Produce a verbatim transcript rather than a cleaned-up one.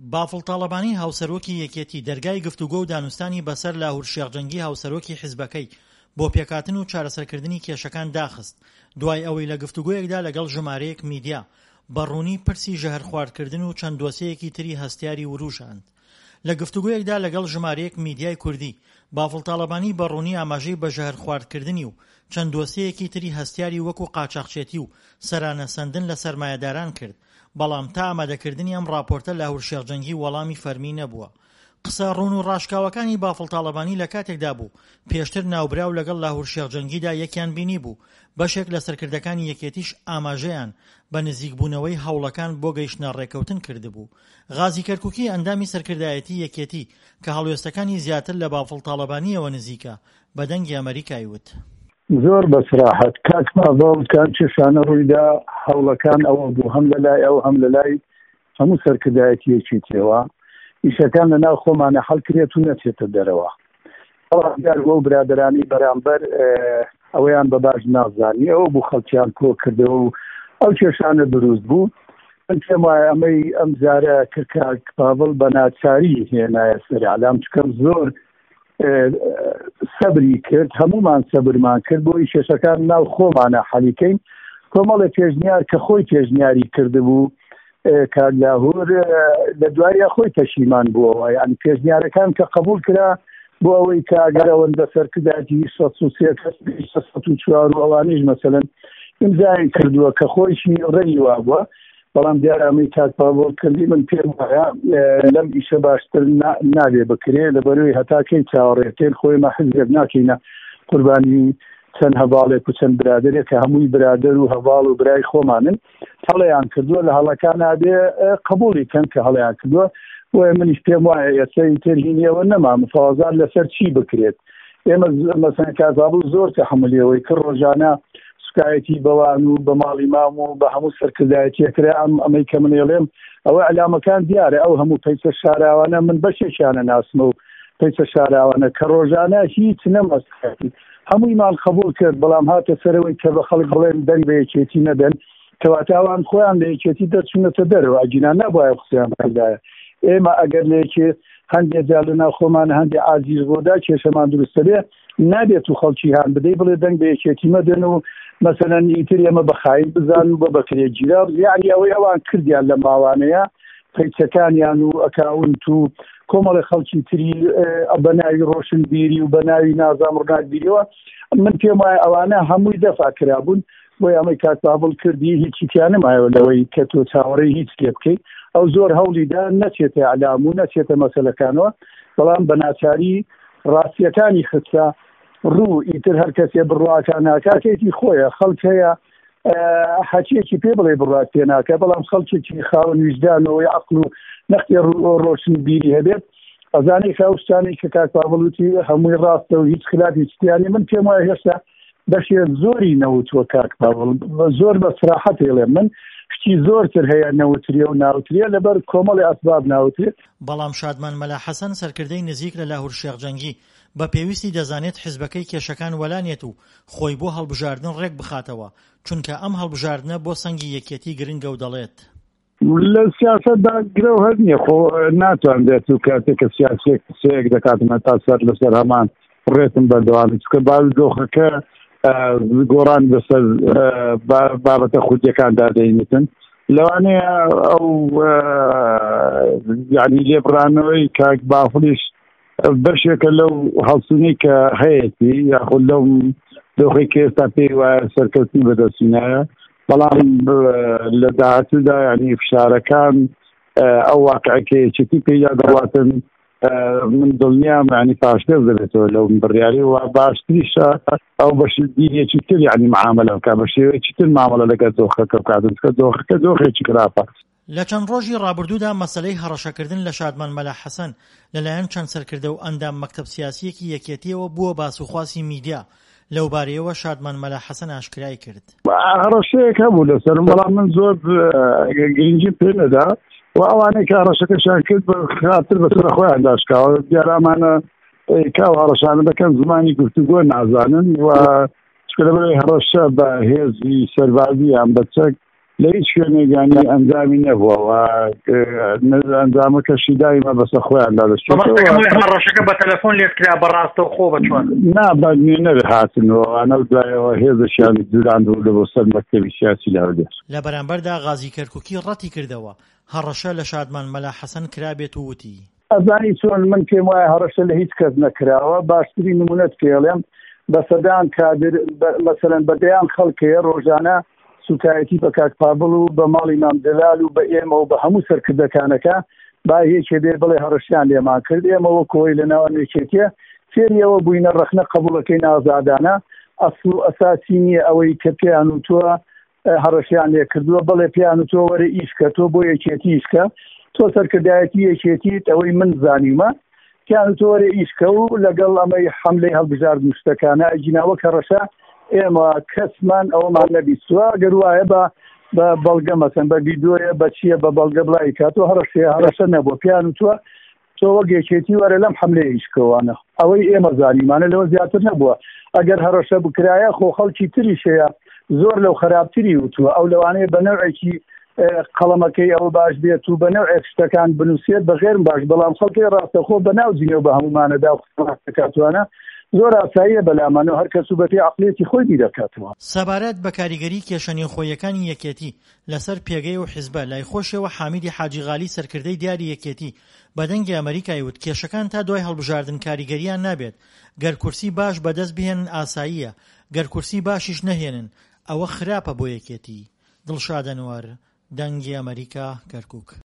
بافڵ تاڵەبانی هاوسەرۆکی یەکێتی دەرگای گفتوگۆ و دانوستانی بەسەر لاهور شێخجەنگی هاوسەرۆکی حیزبەکەی بۆ پێکهاتن و چارەسەرکردنی کێشەکان داخست دوای ئەوەی لە گفتوگۆیەکدا لەگەڵ ژمارەیەک میدیا بەڕوونی پرسی ژەهر خواردکردن و چەند دۆسیەیەکی تری هەستیاری وروژاند. لە گفتوگۆیەکدا لەگەڵ ژمارەیەک میدیای کوردی بافڵ تاڵەبانی بەڕوونی ئاماژەی بە ژەهر خواردکردنی و چەند دۆسیەیەکی تری هەستیاری وەکو قاچاقچێتی و سەرانە سەندن لە سەرمایەداران کرد، بەڵام تا ئامادەکردنی ئەم راپۆرتە لاهور شێخجەنگی وەڵامی فەرمی نەبووە. قسە ڕوون و ڕاشکاوەکانی بافڵ تاڵەبانی لە کاتێکدا بوو پێشتر ناوبراو لەگەڵ لاهور شێخجەنگیدا یەکیان بینی بوو، بەشێک لە سەرکردەکانی یەکێتیش ئاماژەیان بە نزیکبوونەوەی هەوڵەکان بۆ گەیشتنە ڕێکەوتن کردبوو. غازی کەرکووکی ئەندامی سەرکردایەتی یەکێتی کە هەڵوێستەکانی زیاتر لە بافڵ تاڵەبانیەوە نزیکە بە دەنگی ئەمریکای وت: زۆر بەسراحەت کاک ماڤڵ کان چێشانە ڕوویدا هەوڵەکان ئەوە بوو هەم لە لای ئەو هەم لە لای هەموو سەرکردایەتیەکی تێوە ئیشەکان لە ناو خۆمانە هەڵکرێت و نەچێتە دەرەوە. ئەوەگار بۆ برادرانی بەرامبەر ئەوەیان بە باش نازانی ئەوە بوو خەڵکیان کۆ کردەوە و ئەو کێشانە دروست بوو. من پێم وایە ئەمەی ئەم جارە کرد کاک ماڤڵ بە ناچاری هێنایە سەر عەلام، چکە زۆر سەبری کرد، هەمومان سەبرمان کرد بۆ ئیشەکان ناو خۆمانە حەلیکەین. کۆمەڵی پێشنیار کە خۆی پێشنیاری کردبوو کاک لاهور لە دوایە خۆی پەشیمان بووەوە، یعنی پێشنیارەکان کە قبول کرا بۆ ئەوەی کە ئەگەر ئەوەندە سەرکردایەتی سەد و سێ کەس سەد و چوار و ئەوانیش مەسەلەن ئیمزای کردووە کە خۆیشی ڕێی وا بووە، بەڵام دیارە ئەمەی کاک ماڤڵ کردی من پێم وایە لەم ئیشە باشتر نابێ بکرێ لەبەرەوەی هەتاکەی چاوەڕێتێن خۆیمە حزب ناکەینە قوربانی چەند هەواڵێک و چەند برادرێک کە هەمووی برادر و هەواڵ و برای خۆمانن هەڵەیان کردووە لە هەڵەکان نابێ قبوڵی کەن کە هەڵەیان کردووە. وای منیش پێم وایە یەسەی ترهینیەوە نەما مفاوەزان لەسەر چی بکرێت. ئێمە مەسەن کاک ماڤڵ زۆر تەحمولیەوەی کرد ڕۆژانە سوکایەتی بەوان و بە ماڵی مام و بە هەموو سەرکردایەتیەکرا ئەم ئەمەی کە من ێڵێم ئەوە عەلامەکان دیارە ئەو هەموو پەیسە شاراوانە من بەشێکیانە ناسمە و پەیسە شاراوانە کە ڕۆژانە هیچ نەمەستێتی هەموویمان قبول کرد، بەڵام هاتە سەرەوەی کە بە خەڵک بڵێن دەنگ بە یەکێتی نەدەن کەواتاوان خۆیان لە یەکێتی دەرچوونەتە دەرەوە ئەجینا نەبایە قسەیان بەکەدایە. ئێمە ئەگەر لە یەکێ هەندێک جار لەناو خۆمانە هەندێک عاجیز بۆدا کێشەمان دروستە بێ نابێت و خەڵکی هان بدەی بڵێ دەنگ بە یەکێتی مەدەن و مەسەلەن ئیتر ئێمە بەخاین بزان و بە بەکرێ گیرا، یعنی ئەوەی ئەوان کردیان لە ماوانەیە پەیچەکانیان و ئەکاونت و کۆمەڵی خەڵکی تری بە ناوی ڕۆشنبیری و بە ناوی نازام ڕناکبیریەوە من پێم وایە ئەوانە هەمووی دەفا کرابوون بۆی ئەمەی کاک ماڤڵ کردی هیچی تیان نەمایەوە لەوەی کە تۆ چاوەڕێی هیچ لێ بکەیت. ئەو زۆر هەوڵیدا نەچێتە عەلام و نەچێتە مەسەلەکانەوە، بەڵام بە ناچاری ڕاستیەکانی خستە ڕوو ئیتر هەر کەسێ بڕواکان ناکاکێتی خۆیە خەڵک هەیە حەچیەکی پێ بڵێ بڕات پێ ناکە، بەڵام خەڵکێکی خاوەن ویجدانەوەی عەقڵ و نەختی ڕۆشنبیری هەبێت ئەزانێ کە ئەو شتانەی کە کاک ماڤڵ وتی هەمووی ڕاستە و هیچ خلافی شتیانی من پێم وایە هێشتا بەشێ زۆری نەوتووە کاک ماڤڵ زۆر بە سراحەت ێڵێ من شتی زۆرتر هەیە نەوتریە و ناوتریە لەبەر کۆمەڵی ئەسباب ناوترێت. بەڵام شادمان مەلا حەسەن سەرکردەی نزیک لە لاهور شێخجەنگی بە پێویستی دەزانێت حیزبەکەی کێشەکان وەلانێت و خۆی بۆ هەڵبژاردن ڕێک بخاتەوە، چونکە ئەم هەڵبژاردنە بۆ سەنگی یەکێتی گرنگە و دەڵێت لە سیاسەتدا گرە و هەر نییە خۆ ناتوانێت و کاتێک کە سیاسێک قسەیەک دەکاتمە تا سەر لەسەر هەمان ڕێتم بەردەوامی چکە باز دۆخەکە گۆڕان بەسەر بابەتە خودیەکاندا دەینێتن لەوانەیە ئەو یعنی لێبڕانەوەی کاک بافڵیش بەشێکە لەو هەڵسوونی کە هەیەی یاخود لەو دۆخی کە ئێستا پێی وایە سەرکەوتنی بەدەستینایە، بەڵام لە داهاتوودا یعنی فشارەکان ئەو واقعەکەیەکی پێیا دەڵاتن من دڵنیام یعنی پاشتر دەبێتەوە لەو بڕیاری و باشتریشە ئەو بەش دیرێکی تر یعنی معاملە بکە بە شێوەیەکی تر معاملە لەگەڵ دۆخەکە بکاتن کە دۆخەکە دۆخێکی خراپە. لە چەند ڕۆژی ڕابردوودا مەسەلەی هەڕەشەکردن لە شادمان مەلا حەسەن لەلایەن چەند سەرکردە و ئەندام مەکتەب سیاسیەکی یەکێتیەوە بووە باسوخواسی میدیا لەو بارەیەوە شادمان مەلا حەسەن ئاشکرای کرد. هەڕەشەیەک هەبوو لەسەرم، بەڵام من زۆر گرنگی پێ نەدا و ئەوانەی کە هەڕەشەکەشیان کرد بە خاتر بەسەر خۆیان داشکاوە دیارە ئەمانە کاو هەڕەشانە دەکەن زمانی گفتوگۆ نازانن و چکە لەبەرەوەی هەڕەشە بە هێزی سەربازی یان بە چەک لە هیچ شوێنێگانی ئەنجامی نەبووە ئەنجامەکەشی دایمە بەسە خۆیان ڕەشەکە بە تەلەفۆن لێتکرا بەڕاستەوە خۆ بە چۆن نا بەنوێنەر هاتنەوە ئەنە دوایەوە هێزەشیان دوراندبوو لە بۆ سەر مەکتەبی سیاسی لە هەولێر. لە بەرامبەردا غازی کەرکووکی ڕەتی کردەوە هەڕەشە لە شادمان مەلا حەسەن کرابێت و وتی ئەزانی چۆن من پێم وایە هەڕەشە لە هیچ کەس نەکراوە. باشترین نمونەت پێڵێم بە سەدان کادر مەسەلەن بەدەیان خەڵکەیە ڕۆژانە سوتایەتی بە کاک پابڵ و بە ماڵی مام دەلال و بە ئێمە و بە هەموو سەرکردەکانەکە با هیچێ بێ بڵێ هەڕەشیان لێمان کرد ئێمەوە کۆی لە ناوە نێچێتیە فێریەوە بووینە ڕەخنە قبوڵەکەی نازادانە ئەسڵ و ئەساسی نییە ئەوەی کە پێیان و تۆ هەڕەشیان لێ کردووە بڵێ پێیان و تۆ وەرە ئیشکە تۆ بۆ یەکێتی ئیشکە تۆ سەرکردایەتی یەکێتیت ئەوەی من زانیمە پیان و تۆ وەرە ئیشکە و لەگەڵ ئەمەی حەملەی هەڵبژارد شتەکانە ئەجیناوە کە ڕەشە ئێمە کەسمان ئەوەمان نەبیستووە گەر وایە بە بە بەڵگە مەسەن بە ڤیدۆیە بە چییە بە بەڵگە بڵای کاتۆ هەڕەشێ هەڕەشە نەبووە پیان و تۆ تۆ وەگێکێتی وەرە لەم حەملەی ئیشکەوانە ئەوەی ئێمە زانیمانە لەوە زیاتر نەبووە. ئەگەر هەڕەشە بکرایە خۆ خەڵکی تریشەیە زۆر لەو خراپتری وتووە ئەو لەوانەیە بە نەوعێکی قەڵەمەکەی ئەوە باش بێت و بە نەوعێک شتەکان بنووسێت بەغێرم باش بەڵام خەڵکی ڕاستەخۆ بە ناو جینێ و بە هەمومانەدا کاتوانە زۆر ئاساییە بەلامانەوە هەر کەس و بەپێی عەقڵێتی خۆی بیرەکاتەوە. سەبارەت بە کاریگەری کێشەنی خۆیەکانی یەکێتی لەسەر پێگەی و حیزبە لای خۆشەوە حامیدی حاجیغالی سەرکردەی دیاری یەکێتی بەدەنگی ئەمریکای وت کێشەکان تا دوای هەڵبژاردن کاریگەریان نابێت گەر کورسی باش بەدەست بهێنن ئاساییە گەر کورسی باشیش نەهێنن ئەوە خراپە بۆ یەکێتی. دڵشاد ئەنوەر دەنگی ئەمریکا کەرکووک.